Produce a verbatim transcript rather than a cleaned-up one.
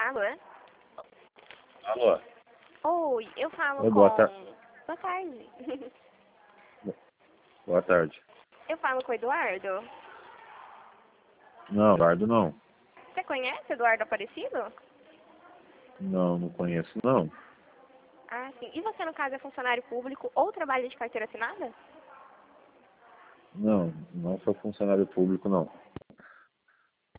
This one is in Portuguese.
Alô? Alô? Oi, eu falo Oi, com... boa tarde. Boa tarde. Boa tarde. Eu falo com o Eduardo. Não, Eduardo não. Você conhece Eduardo Aparecido? Não, não conheço não. Ah, sim. E você, no caso, é funcionário público ou trabalha de carteira assinada? Não, não sou funcionário público não.